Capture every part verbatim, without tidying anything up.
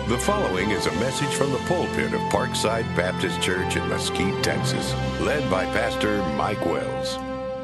The following is a message from the pulpit of Parkside Baptist Church in Mesquite, Texas, led by Pastor Mike Wells.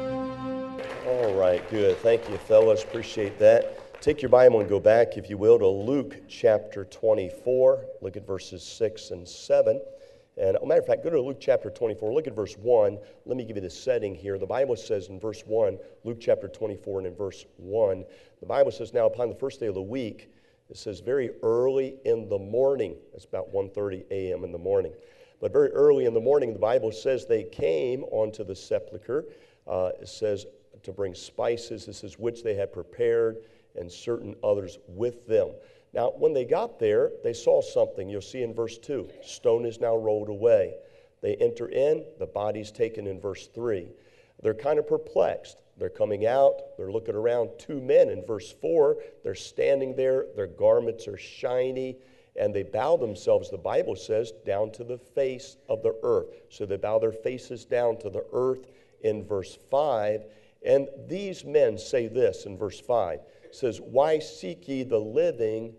All right, good. Thank you, fellas. Appreciate that. Take your Bible and go back, if you will, to Luke chapter twenty-four. Look at verses six and seven. And as a matter of fact, go to Luke chapter twenty-four. Look at verse one. Let me give you the setting here. The Bible says in verse one, Luke chapter twenty-four and in verse one, the Bible says, now upon the first day of the week, it says very early in the morning. It's about one thirty a.m. in the morning. But very early in the morning, the Bible says they came onto the sepulchre. Uh, it says to bring spices. This is which they had prepared, and certain others with them. Now, when they got there, they saw something. You'll see in verse two. Stone is now rolled away. They enter in. The body's taken in verse three. They're kind of perplexed. They're coming out. They're looking around. Two men in verse four. They're standing there. Their garments are shiny. And they bow themselves, the Bible says, down to the face of the earth. So they bow their faces down to the earth in verse five. And these men say this in verse five. It says, why seek ye the living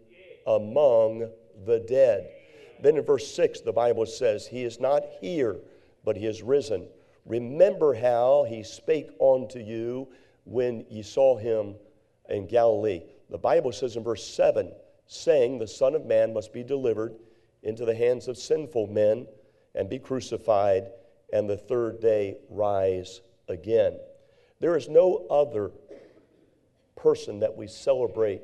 among the dead? Then in verse six, the Bible says, he is not here, but he is risen. Remember how he spake unto you when ye saw him in Galilee. The Bible says in verse seven, saying, the Son of Man must be delivered into the hands of sinful men and be crucified, and the third day rise again. There is no other person that we celebrate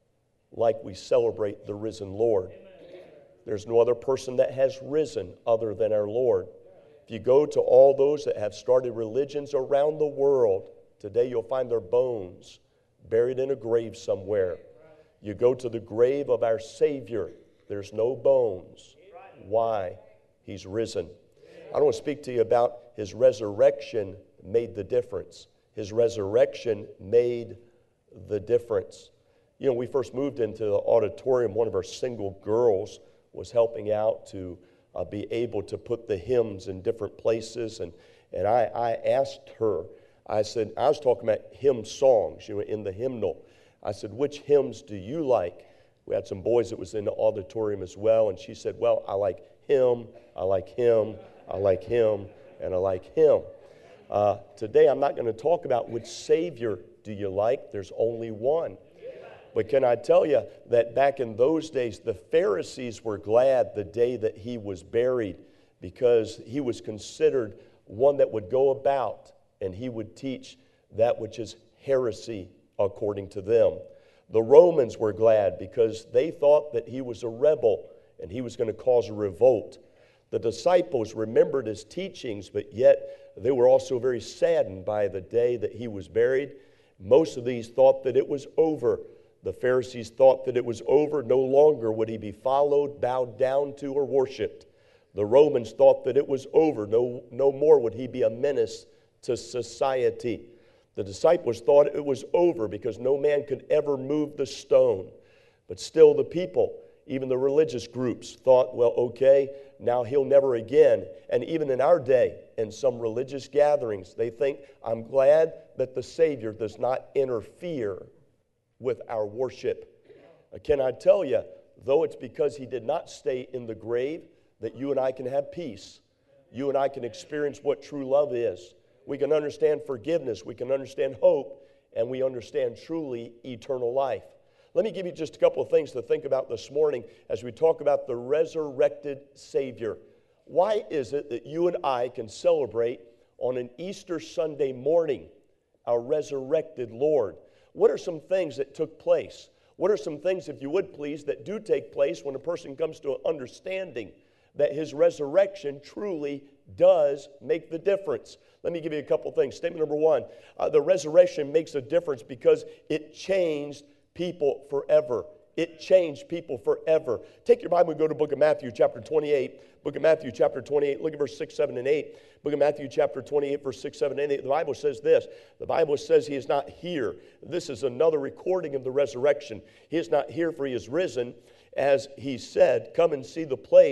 like we celebrate the risen Lord. There's no other person that has risen other than our Lord. If you go to all those that have started religions around the world, today you'll find their bones buried in a grave somewhere. You go to the grave of our Savior, there's no bones. Why? He's risen. I want to speak to you about his resurrection made the difference. His resurrection made the difference. You know, we first moved into the auditorium. One of our single girls was helping out to uh, be able to put the hymns in different places. And, and I, I asked her, I said, I was talking about hymn songs, you know, in the hymnal. I said, which hymns do you like? We had some boys that was in the auditorium as well. And she said, well, I like him, I like him, I like him, and I like him. Uh, today, I'm not going to talk about which Savior do you like. There's only one. But can I tell you that back in those days, the Pharisees were glad the day that he was buried, because he was considered one that would go about and he would teach that which is heresy according to them. The Romans were glad because they thought that he was a rebel and he was going to cause a revolt. The disciples remembered his teachings, but yet they were also very saddened by the day that he was buried. Most of these thought that it was over. The Pharisees thought that it was over. No longer would he be followed, bowed down to, or worshiped. The Romans thought that it was over. No, no more would he be a menace to society. The disciples thought it was over because no man could ever move the stone. But still the people, even the religious groups, thought, well, okay, now he'll never again. And even in our day, in some religious gatherings, they think, I'm glad that the Savior does not interfere with our worship. Uh, can I tell you, though it's because he did not stay in the grave, that you and I can have peace. You and I can experience what true love is. We can understand forgiveness, we can understand hope, and we understand truly eternal life. Let me give you just a couple of things to think about this morning as we talk about the resurrected Savior. Why is it that you and I can celebrate on an Easter Sunday morning our resurrected Lord? What are some things that took place? What are some things, if you would please, that do take place when a person comes to an understanding that his resurrection truly does make the difference? Let me give you a couple things. Statement number one, uh, the resurrection makes a difference because it changed people forever. It changed people forever. Take your Bible and go to the book of Matthew chapter twenty-eight. Book of Matthew chapter twenty-eight. Look at verse six, seven, and eight. Book of Matthew chapter twenty-eight, verse six, seven, and eight. The Bible says this. The Bible says he is not here. This is another recording of the resurrection. He is not here, for he is risen. As he said, come and see the place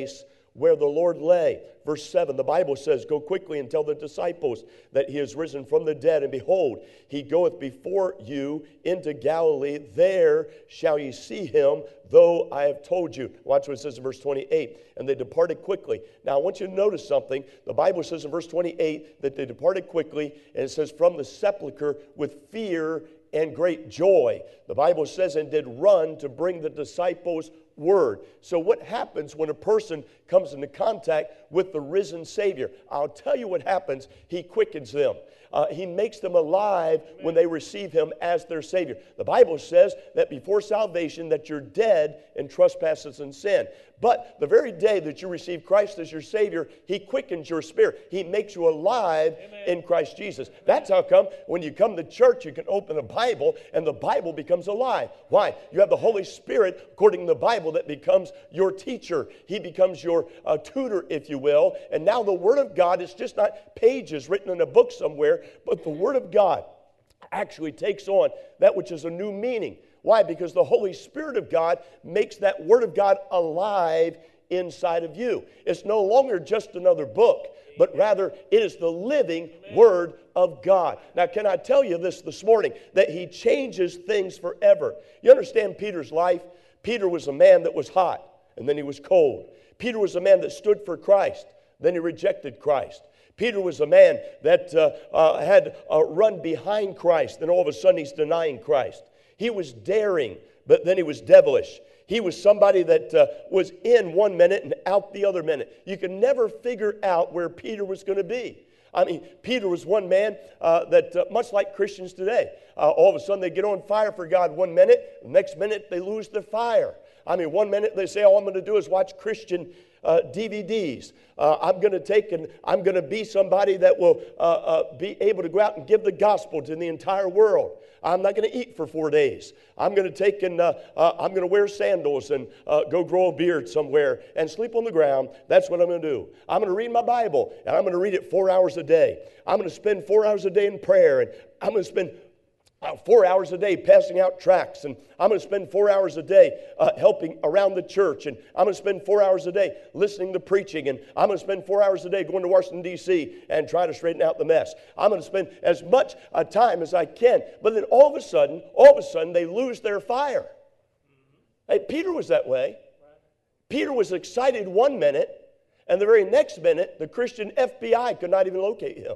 where the Lord lay. Verse seven, the Bible says, go quickly and tell the disciples that he is risen from the dead, and behold, he goeth before you into Galilee. There shall ye see him, though I have told you. Watch what it says in verse twenty-eight. And they departed quickly. Now, I want you to notice something. The Bible says in verse twenty-eight that they departed quickly, and it says from the sepulchre with fear and great joy. The Bible says, and did run to bring the disciples word. So what happens when a person comes into contact with the risen Savior? I'll tell you what happens. He quickens them. Uh, he makes them alive when they receive him as their Savior. The Bible says that before salvation that you're dead in trespasses and sin. But the very day that you receive Christ as your Savior, he quickens your spirit. He makes you alive Amen. In Christ Jesus. That's how come when you come to church, you can open the Bible and the Bible becomes alive. Why? You have the Holy Spirit, according to the Bible, that becomes your teacher. He becomes your uh, tutor, if you will. And now the Word of God is just not pages written in a book somewhere, but the Word of God actually takes on that which is a new meaning. Why? Because the Holy Spirit of God makes that Word of God alive inside of you. It's no longer just another book, but rather it is the living Word of God. Now, can I tell you this this morning, that he changes things forever. You understand Peter's life? Peter was a man that was hot, and then he was cold. Peter was a man that stood for Christ, then he rejected Christ. Peter was a man that uh, uh, had uh, run behind Christ, and all of a sudden he's denying Christ. He was daring, but then he was devilish. He was somebody that uh, was in one minute and out the other minute. You could never figure out where Peter was going to be. I mean, Peter was one man uh, that, uh, much like Christians today, uh, all of a sudden they get on fire for God one minute, the next minute they lose their fire. I mean, one minute they say, all I'm going to do is watch Christian uh, D V Ds. Uh, I'm going to take and I'm going to be somebody that will uh, uh, be able to go out and give the gospel to the entire world. I'm not going to eat for four days. I'm going to take and uh, uh, I'm going to wear sandals and uh, go grow a beard somewhere and sleep on the ground. That's what I'm going to do. I'm going to read my Bible, and I'm going to read it four hours a day. I'm going to spend four hours a day in prayer, and I'm going to spend Uh, four hours a day passing out tracts, and I'm going to spend four hours a day uh, helping around the church, and I'm going to spend four hours a day listening to preaching, and I'm going to spend four hours a day going to Washington, D C and try to straighten out the mess. I'm going to spend as much uh, time as I can. But then all of a sudden, all of a sudden, they lose their fire. Hey, Peter was that way. Peter was excited one minute, and the very next minute, the Christian F B I could not even locate him.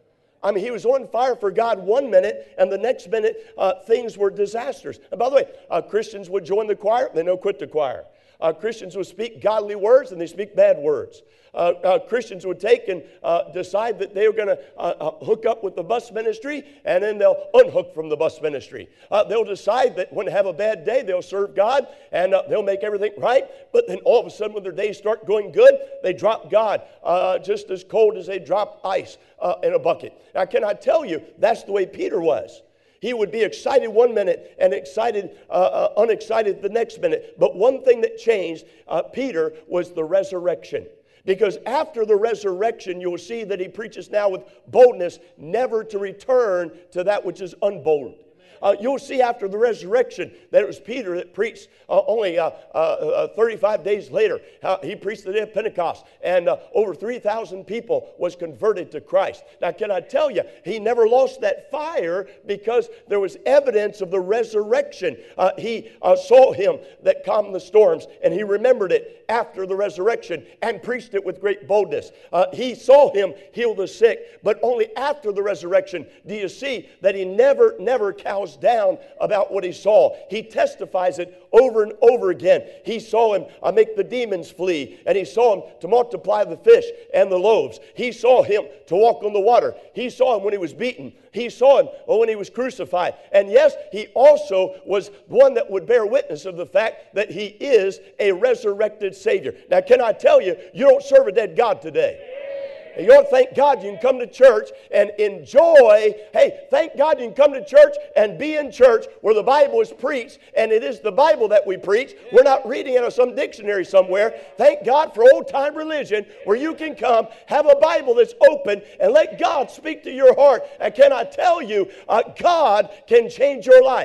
I mean, he was on fire for God one minute, and the next minute, uh, things were disasters. And by the way, uh, Christians would join the choir, they don't quit the choir. Uh, Christians would speak godly words, and they speak bad words. Uh, uh, Christians would take and uh, decide that they were going to uh, uh, hook up with the bus ministry, and then they'll unhook from the bus ministry. Uh, they'll decide that when they have a bad day, they'll serve God, and uh, they'll make everything right. But then all of a sudden, when their days start going good, they drop God uh, just as cold as they drop ice uh, in a bucket. Now, can I tell you, that's the way Peter was. He would be excited one minute and excited, uh, uh, unexcited the next minute. But one thing that changed uh, Peter was the resurrection. Because after the resurrection, you will see that he preaches now with boldness, never to return to that which is unbold. Uh, you'll see after the resurrection that it was Peter that preached uh, only uh, uh, uh, thirty-five days later. Uh, he preached the day of Pentecost, and uh, over three thousand people was converted to Christ. Now, can I tell you, he never lost that fire because there was evidence of the resurrection. Uh, he uh, saw him that calmed the storms, and he remembered it after the resurrection and preached it with great boldness. Uh, he saw him heal the sick, but only after the resurrection do you see that he never, never cows down about what he saw. He testifies it over and over again. He saw him uh, make the demons flee, and he saw him to multiply the fish and the loaves. He saw him to walk on the water. He saw him when he was beaten. He saw him when he was crucified. And yes, he also was one that would bear witness of the fact that he is a resurrected Savior. Now, can I tell you, you don't serve a dead God today. You ought to thank God you can come to church and enjoy. Hey, thank God you can come to church and be in church where the Bible is preached, and it is the Bible that we preach. We're not reading out of some dictionary somewhere. Thank God for old-time religion where you can come, have a Bible that's open, and let God speak to your heart. And can I tell you, uh, God can change your life.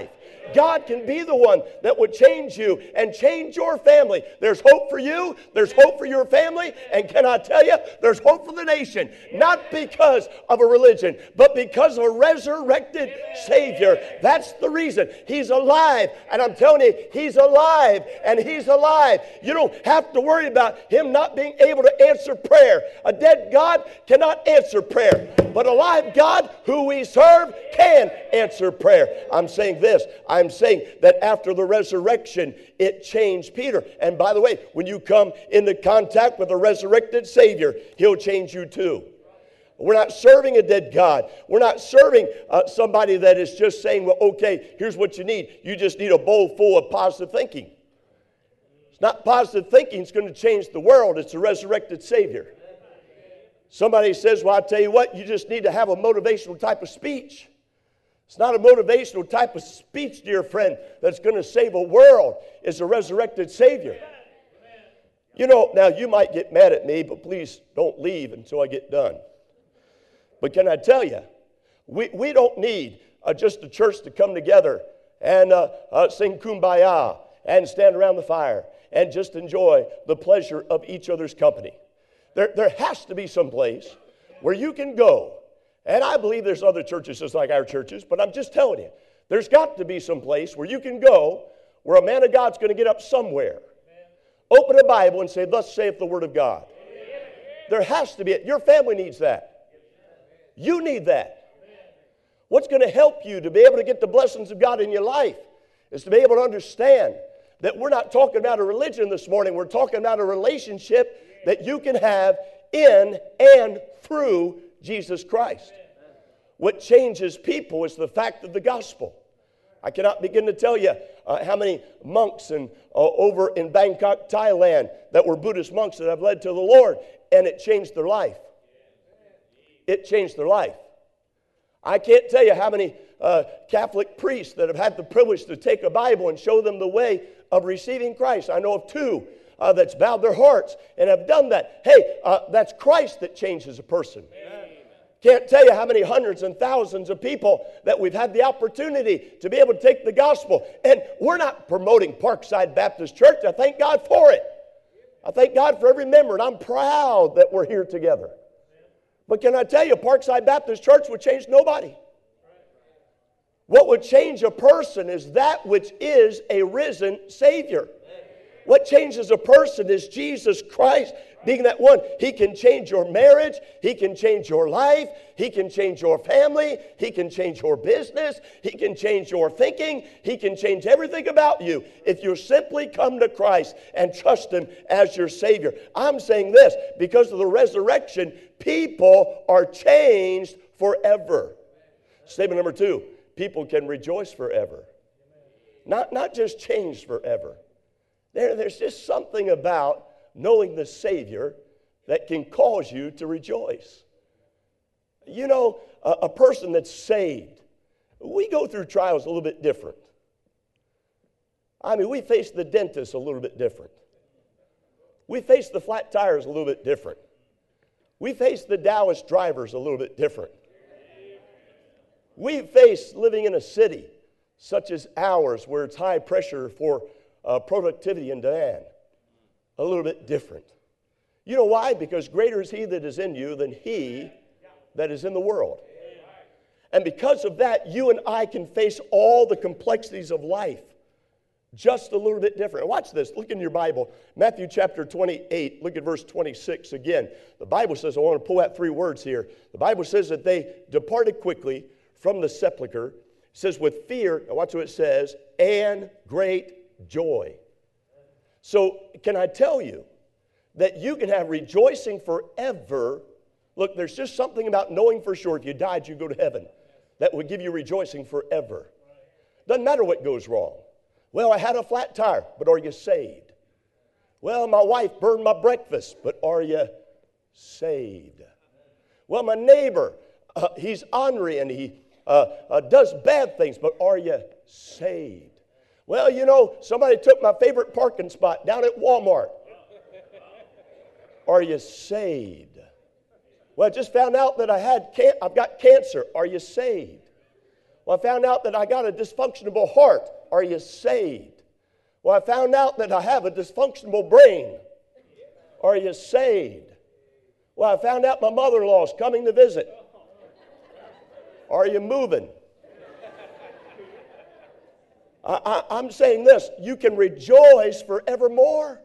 God can be the one that would change you and change your family. There's hope for you. There's hope for your family. And can I tell you, there's hope for the nation. Not because of a religion, but because of a resurrected Savior. That's the reason. He's alive. And I'm telling you, He's alive. And He's alive. You don't have to worry about Him not being able to answer prayer. A dead God cannot answer prayer. But a live God who we serve can answer prayer. I'm saying this. I'm saying that after the resurrection, it changed Peter. And by the way, when you come into contact with a resurrected Savior, He'll change you too. We're not serving a dead God. We're not serving uh, somebody that is just saying, well, okay, here's what you need. You just need a bowl full of positive thinking. It's not positive thinking that's going to change the world. It's a resurrected Savior. Somebody says, well, I'll tell you what, you just need to have a motivational type of speech. It's not a motivational type of speech, dear friend, that's going to save a world. It's a resurrected Savior. You know, now you might get mad at me, but please don't leave until I get done. But can I tell you, we, we don't need uh, just a church to come together and uh, uh, sing Kumbaya and stand around the fire and just enjoy the pleasure of each other's company. There, there has to be some place where you can go. And I believe there's other churches just like our churches, but I'm just telling you, there's got to be some place where you can go where a man of God's going to get up somewhere, open a Bible and say, thus saith the word of God. There has to be it. Your family needs that. You need that. What's going to help you to be able to get the blessings of God in your life is to be able to understand that we're not talking about a religion this morning. We're talking about a relationship that you can have in and through Jesus Christ. What changes people is the fact of the gospel. I cannot begin to tell you uh, how many monks and, uh, over in Bangkok, Thailand, that were Buddhist monks that I've led to the Lord, and it changed their life. It changed their life. I can't tell you how many uh, Catholic priests that have had the privilege to take a Bible and show them the way of receiving Christ. I know of two Uh, that's bowed their hearts and have done that. Hey, uh, that's Christ that changes a person. Amen. Can't tell you how many hundreds and thousands of people that we've had the opportunity to be able to take the gospel. And we're not promoting Parkside Baptist Church. I thank God for it. I thank God for every member, and I'm proud that we're here together. But can I tell you, Parkside Baptist Church would change nobody. What would change a person is that which is a risen Savior. What changes a person is Jesus Christ being that one. He can change your marriage. He can change your life. He can change your family. He can change your business. He can change your thinking. He can change everything about you if you simply come to Christ and trust Him as your Savior. I'm saying this, because of the resurrection, people are changed forever. Statement number two, people can rejoice forever. Not, not just changed forever. There, there's just something about knowing the Savior that can cause you to rejoice. You know, a, a person that's saved, we go through trials a little bit different. I mean, we face the dentist a little bit different. We face the flat tires a little bit different. We face the Dallas drivers a little bit different. We face living in a city such as ours where it's high pressure for Uh, productivity and demand, a little bit different. You know why? Because greater is He that is in you than he that is in the world. And because of that, you and I can face all the complexities of life just a little bit different. Watch this. Look in your Bible. Matthew chapter twenty-eight. Look at verse twenty-six again. The Bible says, I want to pull out three words here. The Bible says that they departed quickly from the sepulchre. It says with fear, now watch what it says, and great joy. So can I tell you that you can have rejoicing forever? Look, there's just something about knowing for sure if you died, you go to heaven. That would give you rejoicing forever. Doesn't matter what goes wrong. Well, I had a flat tire, but are you saved? Well, my wife burned my breakfast, but are you saved? Well, my neighbor, uh, he's ornery and he uh, uh, does bad things, but are you saved? Well, you know, somebody took my favorite parking spot down at Walmart. Are you saved? Well, I just found out that I had can- I've got cancer. Are you saved? Well, I found out that I got a dysfunctional heart. Are you saved? Well, I found out that I have a dysfunctional brain. Are you saved? Well, I found out my mother-in-law is coming to visit. Are you moving? I, I, I'm saying this, you can rejoice forevermore.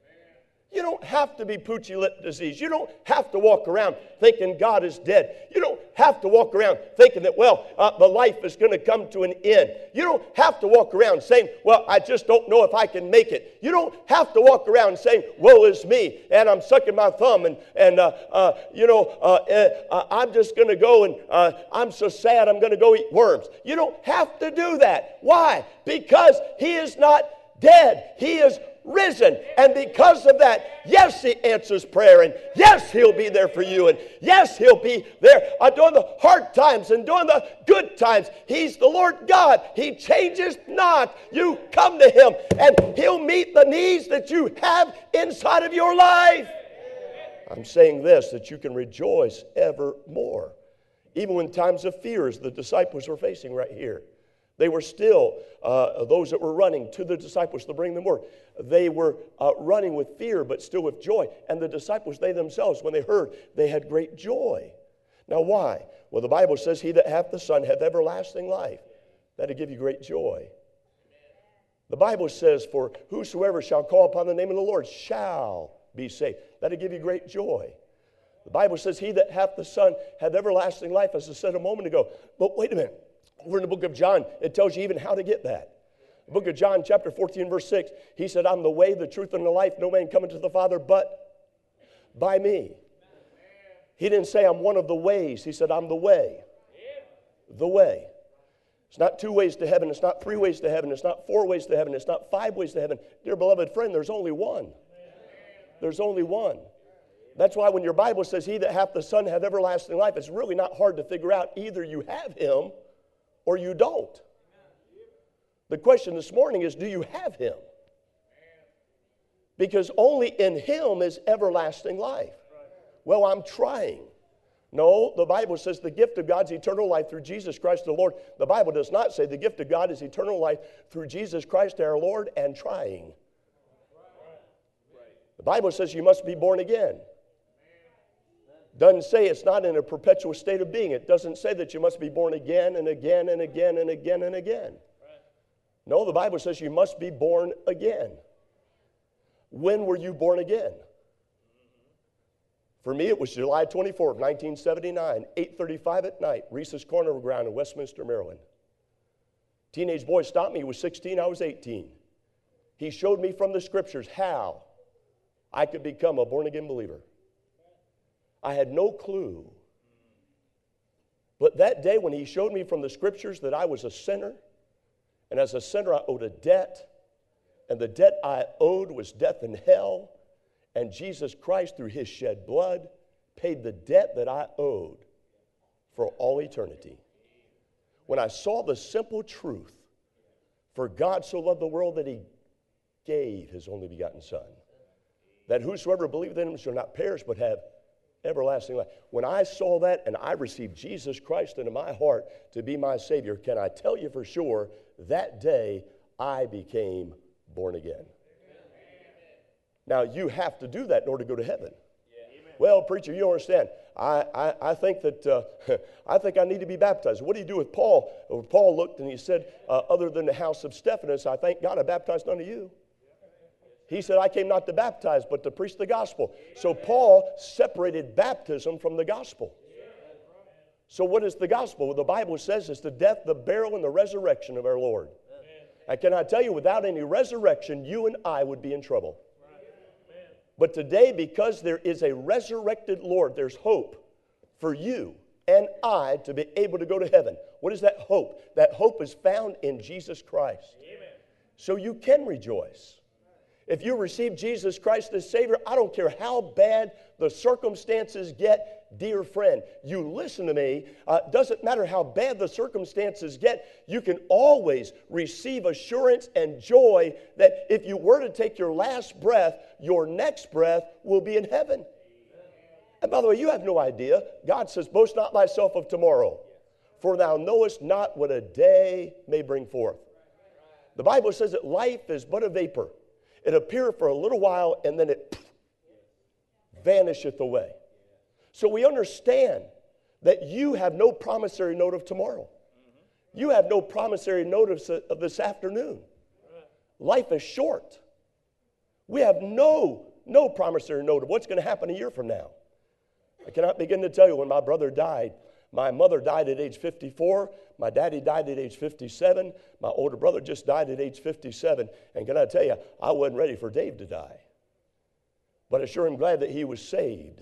You don't have to be Poochie lip disease. You don't have to walk around thinking God is dead. You don't have to walk around thinking that, well, uh, the life is going to come to an end. You don't have to walk around saying, well, I just don't know if I can make it. You don't have to walk around saying, woe is me, and I'm sucking my thumb, and, and uh, uh, you know, uh, uh, I'm just going to go and uh, I'm so sad I'm going to go eat worms. You don't have to do that. Why? Because He is not dead. He is risen. And because of that, yes, He answers prayer, and yes, He'll be there for you, and yes, He'll be there uh, during the hard times and during the good times. He's the Lord God. He changes not. You come to Him, and He'll meet the needs that you have inside of your life. I'm saying this, that you can rejoice evermore, even when times of fear, as the disciples were facing right here. They were still, uh, those that were running to the disciples to bring them word, they were uh, running with fear, but still with joy. And the disciples, they themselves, when they heard, they had great joy. Now why? Well, the Bible says, he that hath the Son hath everlasting life. That'll give you great joy. The Bible says, for whosoever shall call upon the name of the Lord shall be saved. That'll give you great joy. The Bible says, he that hath the Son hath everlasting life, as I said a moment ago. But wait a minute. Over in the book of John, it tells you even how to get that. The book of John, chapter fourteen, verse six, He said, I'm the way, the truth, and the life. No man cometh to the Father but by me. He didn't say, I'm one of the ways. He said, I'm the way. The way. It's not two ways to heaven. It's not three ways to heaven. It's not four ways to heaven. It's not five ways to heaven. Dear beloved friend, there's only one. There's only one. That's why when your Bible says, he that hath the Son hath everlasting life, it's really not hard to figure out. Either you have Him or you don't. The question this morning is, do you have Him? Because only in Him is everlasting life. Well, I'm trying. No, the Bible says the gift of God's eternal life through Jesus Christ the Lord. The Bible does not say the gift of God is eternal life through Jesus Christ our Lord and trying. The Bible says you must be born again. Doesn't say it's not in a perpetual state of being. It doesn't say that you must be born again and again and again and again and again. No, the Bible says you must be born again. When were you born again? For me, it was July twenty-fourth, nineteen seventy-nine, eight thirty-five at night, Reese's Corner Ground in Westminster, Maryland. Teenage boy stopped me. He was sixteen. I was eighteen. He showed me from the Scriptures how I could become a born-again believer. I had no clue. But that day when he showed me from the Scriptures that I was a sinner, and as a sinner I owed a debt, and the debt I owed was death and hell, and Jesus Christ through His shed blood paid the debt that I owed for all eternity. When I saw the simple truth, for God so loved the world that He gave His only begotten Son, that whosoever believeth in Him shall not perish but have everlasting life. When I saw that and I received Jesus Christ into my heart to be my Savior, can I tell you for sure, that day I became born again. Now, you have to do that in order to go to heaven. Well, preacher, you don't understand. I, I, I think that uh, I think I need to be baptized. What do you do with Paul? Well, Paul looked and he said, uh, other than the house of Stephanus, I thank God I baptized none of you. He said, I came not to baptize, but to preach the gospel. So Paul separated baptism from the gospel. So what is the gospel? Well, the Bible says it's the death, the burial, and the resurrection of our Lord. And can I tell you, without any resurrection, you and I would be in trouble. But today, because there is a resurrected Lord, there's hope for you and I to be able to go to heaven. What is that hope? That hope is found in Jesus Christ. Amen. So you can rejoice. If you receive Jesus Christ as Savior, I don't care how bad the circumstances get, dear friend, you listen to me. Uh, doesn't matter how bad the circumstances get, you can always receive assurance and joy that if you were to take your last breath, your next breath will be in heaven. And by the way, you have no idea. God says, boast not thyself of tomorrow, For thou knowest not what a day may bring forth. The Bible says that life is but a vapor. It appeareth for a little while, and then it vanisheth away. So we understand that you have no promissory note of tomorrow. You have no promissory note of, of this afternoon. Life is short. We have no, no promissory note of what's going to happen a year from now. I cannot begin to tell you when my brother died. My mother died at age fifty-four. My daddy died at age fifty-seven. My older brother just died at age fifty-seven. And can I tell you, I wasn't ready for Dave to die. But I sure am glad that he was saved.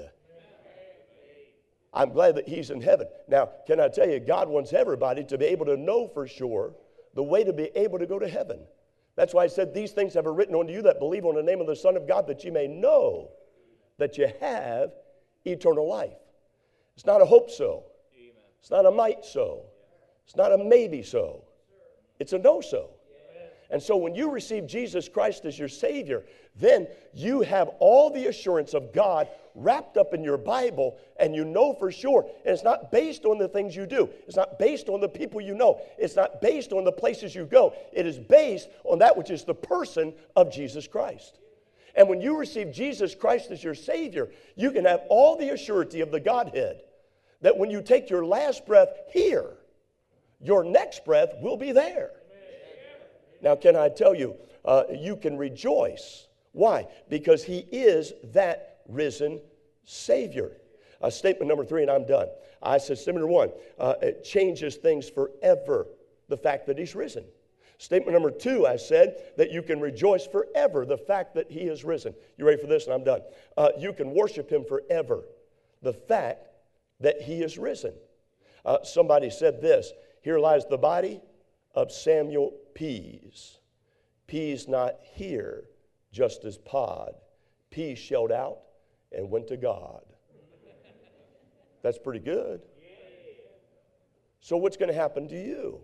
I'm glad that he's in heaven. Now, can I tell you, God wants everybody to be able to know for sure the way to be able to go to heaven. That's why I said, these things have I written unto you that believe on the name of the Son of God, that you may know that you have eternal life. It's not a hope so. It's not a might so. It's not a maybe so. It's a no so. And so when you receive Jesus Christ as your Savior, then you have all the assurance of God wrapped up in your Bible, and you know for sure. And it's not based on the things you do. It's not based on the people you know. It's not based on the places you go. It is based on that which is the person of Jesus Christ. And when you receive Jesus Christ as your Savior, you can have all the assurity of the Godhead that when you take your last breath here, your next breath will be there. Now, can I tell you, uh, you can rejoice. Why? Because He is that risen Savior. Uh, statement number three, and I'm done. I said, statement number one, uh, it changes things forever, the fact that He's risen. Statement number two, I said that you can rejoice forever, the fact that He is risen. You ready for this? And I'm done. Uh, you can worship Him forever, the fact that He is risen. Uh, somebody said this, here lies the body of Samuel Pease. Pease not here, just as Pod. Pease shelled out and went to God. That's pretty good. So what's going to happen to you?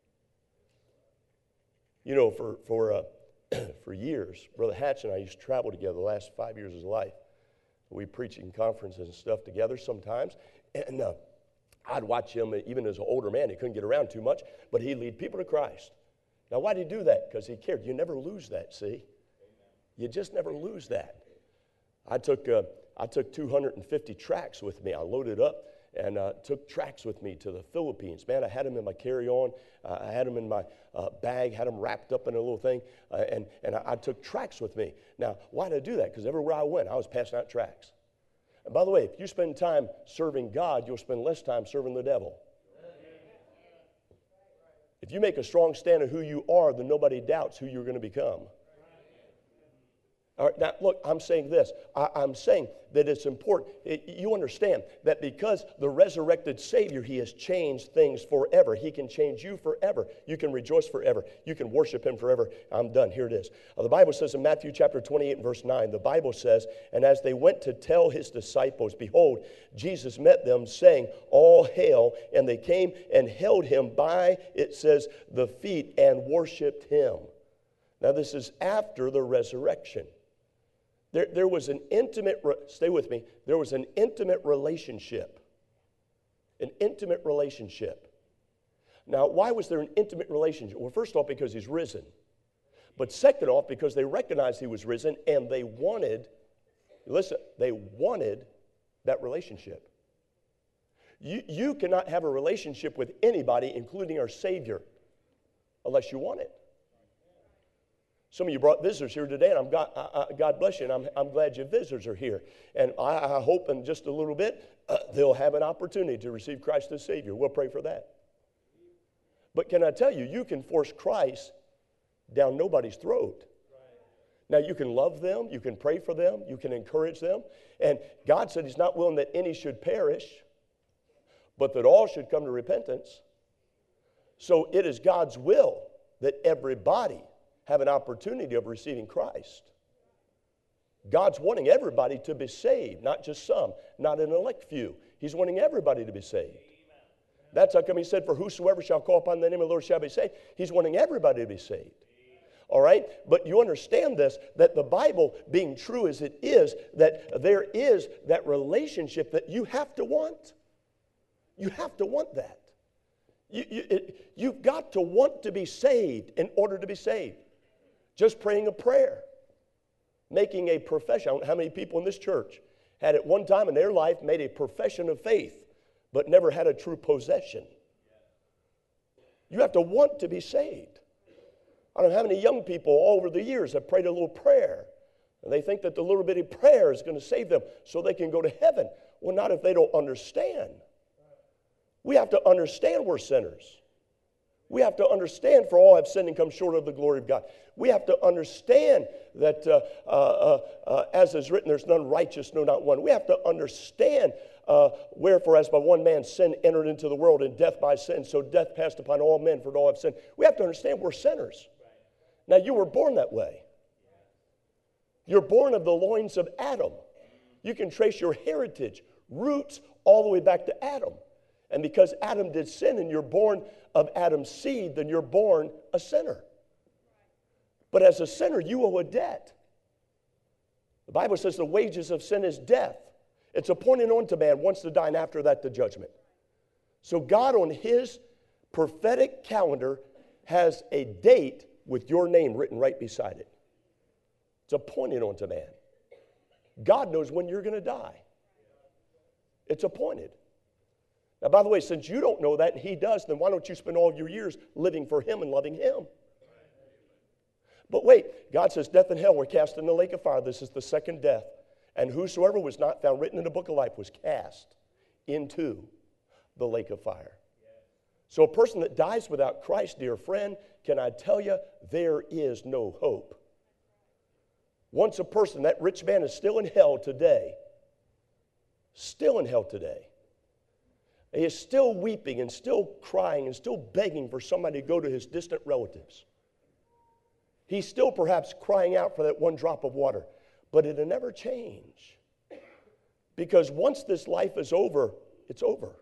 You know, for for uh, for years, Brother Hatch and I used to travel together the last five years of his life. We preach in conferences and stuff together sometimes. And uh, I'd watch him, even as an older man, he couldn't get around too much, but he'd lead people to Christ. Now, why did he do that? Because he cared. You never lose that, see? You just never lose that. I took uh, I took two hundred fifty tracts with me. I loaded up and uh, took tracts with me to the Philippines. Man, I had them in my carry-on. Uh, I had them in my uh, bag, had them wrapped up in a little thing, uh, and, and I, I took tracts with me. Now, why did I do that? Because everywhere I went, I was passing out tracts. And by the way, if you spend time serving God, you'll spend less time serving the devil. If you make a strong stand of who you are, then nobody doubts who you're going to become. All right, now, look, I'm saying this. I, I'm saying that it's important. It, you understand that because the resurrected Savior, He has changed things forever. He can change you forever. You can rejoice forever. You can worship Him forever. I'm done. Here it is. Uh, the Bible says in Matthew chapter twenty-eight and verse nine, the Bible says, and as they went to tell His disciples, behold, Jesus met them, saying, all hail. And they came and held Him by, it says, the feet and worshiped Him. Now, this is after the resurrection. There, there was an intimate, re- stay with me, there was an intimate relationship. An intimate relationship. Now, why was there an intimate relationship? Well, first off, because He's risen. But second off, because they recognized He was risen and they wanted, listen, they wanted that relationship. You, you cannot have a relationship with anybody, including our Savior, unless you want it. Some of you brought visitors here today, and I'm God, I, I, God bless you, and I'm, I'm glad your visitors are here. And I, I hope in just a little bit, uh, they'll have an opportunity to receive Christ as Savior. We'll pray for that. But can I tell you, you can force Christ down nobody's throat. Now, you can love them, you can pray for them, you can encourage them. And God said He's not willing that any should perish, but that all should come to repentance. So it is God's will that everybody have an opportunity of receiving Christ. God's wanting everybody to be saved, not just some, not an elect few. He's wanting everybody to be saved. That's how come He said, for whosoever shall call upon the name of the Lord shall be saved. He's wanting everybody to be saved. All right? But you understand this, that the Bible, being true as it is, that there is that relationship that you have to want. You have to want that. You, you, it, you've got to want to be saved in order to be saved. Just praying a prayer, making a profession. I don't know how many people in this church had at one time in their life made a profession of faith, but never had a true possession. You have to want to be saved. I don't know how many young people all over the years have prayed a little prayer, and they think that the little bitty prayer is going to save them so they can go to heaven. Well, not if they don't understand. We have to understand we're sinners. We have to understand for all have sinned and come short of the glory of God. We have to understand that uh, uh, uh, uh, as is written, there's none righteous, no, not one. We have to understand uh, wherefore as by one man sin entered into the world, and death by sin, so death passed upon all men, for all have sinned. We have to understand we're sinners. Now, you were born that way. You're born of the loins of Adam. You can trace your heritage, roots, all the way back to Adam. And because Adam did sin and you're born of Adam's seed, then you're born a sinner. But as a sinner, you owe a debt. The Bible says the wages of sin is death. It's appointed unto man once to die, and after that the judgment. So God on his prophetic calendar has a date with your name written right beside it. It's appointed unto man. God knows when you're going to die. It's appointed. Now, by the way, since you don't know that and he does, then why don't you spend all of your years living for him and loving him? But wait, God says death and hell were cast in the lake of fire. This is the second death. And whosoever was not found written in the book of life was cast into the lake of fire. So a person that dies without Christ, dear friend, can I tell you, there is no hope. Once a person, that rich man is still in hell today, still in hell today. He is still weeping and still crying and still begging for somebody to go to his distant relatives. He's still perhaps crying out for that one drop of water, but it'll never change. Because once this life is over, it's over.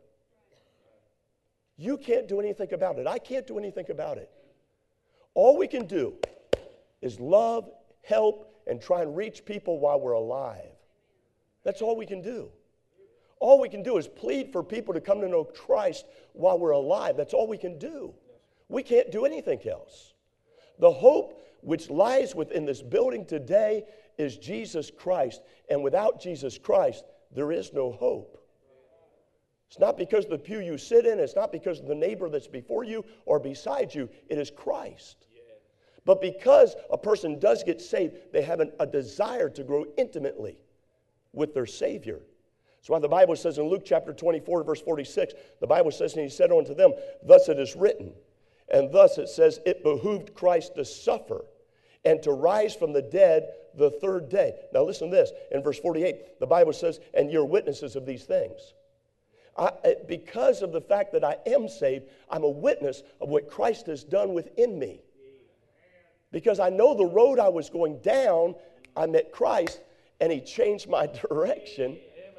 You can't do anything about it. I can't do anything about it. All we can do is love, help, and try and reach people while we're alive. That's all we can do. All we can do is plead for people to come to know Christ while we're alive. That's all we can do. We can't do anything else. The hope which lies within this building today is Jesus Christ. And without Jesus Christ, there is no hope. It's not because of the pew you sit in. It's not because of the neighbor that's before you or beside you. It is Christ. But because a person does get saved, they have an, a desire to grow intimately with their Savior. That's why the Bible says in Luke chapter twenty-four, verse forty-six, the Bible says, and he said unto them, thus it is written. And thus it says, it behooved Christ to suffer and to rise from the dead the third day. Now listen to this. In verse forty-eight, the Bible says, and you're witnesses of these things. I, because of the fact that I am saved, I'm a witness of what Christ has done within me. Because I know the road I was going down, I met Christ, and he changed my direction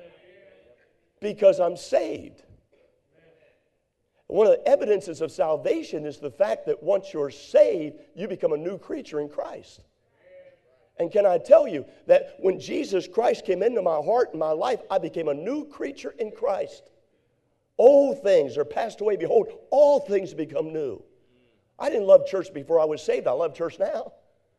because I'm saved. One of the evidences of salvation is the fact that once you're saved, you become a new creature in Christ. And can I tell you that when Jesus Christ came into my heart and my life, I became a new creature in Christ. Old things are passed away. Behold, all things become new. I didn't love church before I was saved. I love church now.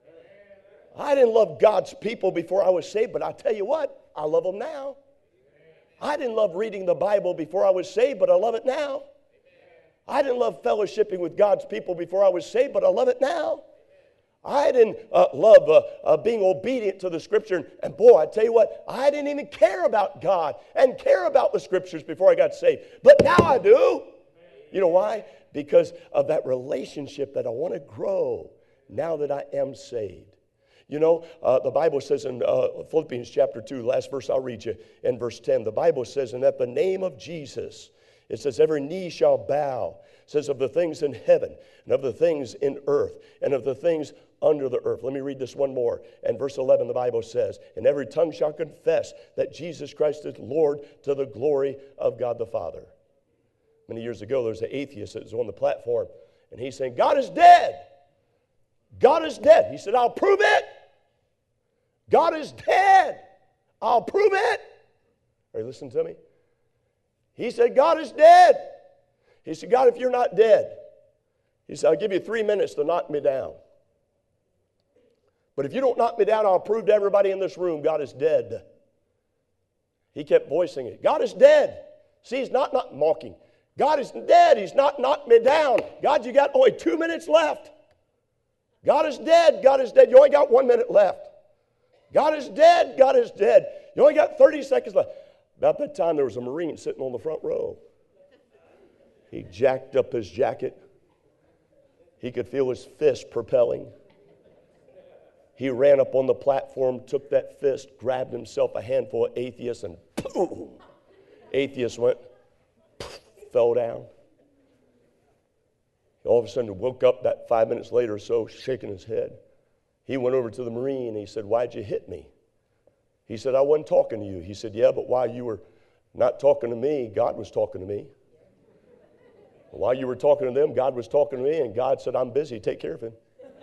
I didn't love God's people before I was saved, but I tell you what, I love them now. I didn't love reading the Bible before I was saved, but I love it now. I didn't love fellowshipping with God's people before I was saved, but I love it now. I didn't uh, love uh, uh, being obedient to the Scripture. And, and boy, I tell you what, I didn't even care about God and care about the Scriptures before I got saved. But now I do. You know why? Because of that relationship that I want to grow now that I am saved. You know, uh, the Bible says in uh, Philippians chapter two, last verse I'll read you, in verse ten, the Bible says, and at the name of Jesus, it says, every knee shall bow. It says, of the things in heaven, and of the things in earth, and of the things under the earth. Let me read this one more. And verse eleven, the Bible says, and every tongue shall confess that Jesus Christ is Lord, to the glory of God the Father. Many years ago, there was an atheist that was on the platform, and he's saying, God is dead. God is dead. He said, I'll prove it. God is dead. I'll prove it. Are you listening to me? He said, God is dead. He said, God, if you're not dead, he said, I'll give you three minutes to knock me down. But if you don't knock me down, I'll prove to everybody in this room God is dead. He kept voicing it. God is dead. See, he's not, not mocking. God is dead. He's not knocked me down. God, you got only two minutes left. God is dead. God is dead. You only got one minute left. God is dead. God is dead. You only got thirty seconds left. About that time, there was a Marine sitting on the front row. He jacked up his jacket. He could feel his fist propelling. He ran up on the platform, took that fist, grabbed himself a handful of atheists, and boom! Atheist went, poof, fell down. All of a sudden, woke up that five minutes later or so, shaking his head. He went over to the Marine, and he said, why'd you hit me? He said, I wasn't talking to you. He said, yeah, but while you were not talking to me, God was talking to me. While you were talking to them, God was talking to me, and God said, I'm busy, take care of him.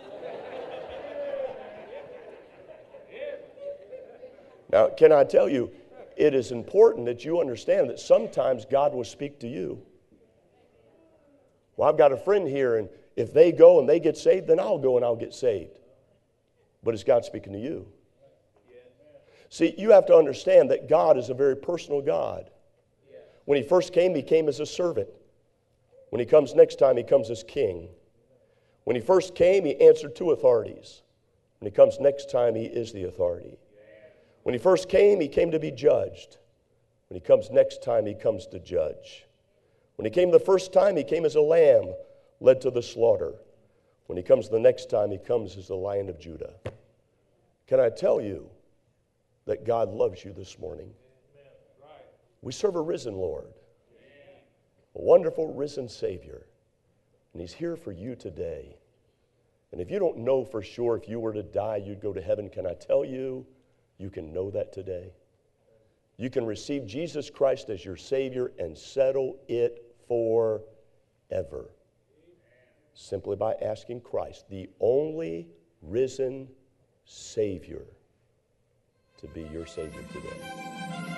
Now, can I tell you, it is important that you understand that sometimes God will speak to you. Well, I've got a friend here, and if they go and they get saved, then I'll go and I'll get saved. But it's God speaking to you. See, you have to understand that God is a very personal God. When he first came, he came as a servant. When he comes next time, he comes as king. When he first came, he answered two authorities. When he comes next time, he is the authority. When he first came, he came to be judged. When he comes next time, he comes to judge. When he came the first time, he came as a lamb led to the slaughter. When he comes the next time, he comes as the Lion of Judah. Can I tell you that God loves you this morning? We serve a risen Lord, a wonderful risen Savior, and he's here for you today. And if you don't know for sure if you were to die, you'd go to heaven, can I tell you, you can know that today. You can receive Jesus Christ as your Savior and settle it forever. Simply by asking Christ, the only risen Savior, to be your Savior today.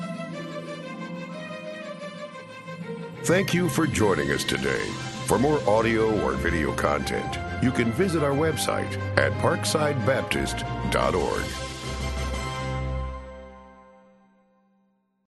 Thank you for joining us today. For more audio or video content, you can visit our website at parkside baptist dot org.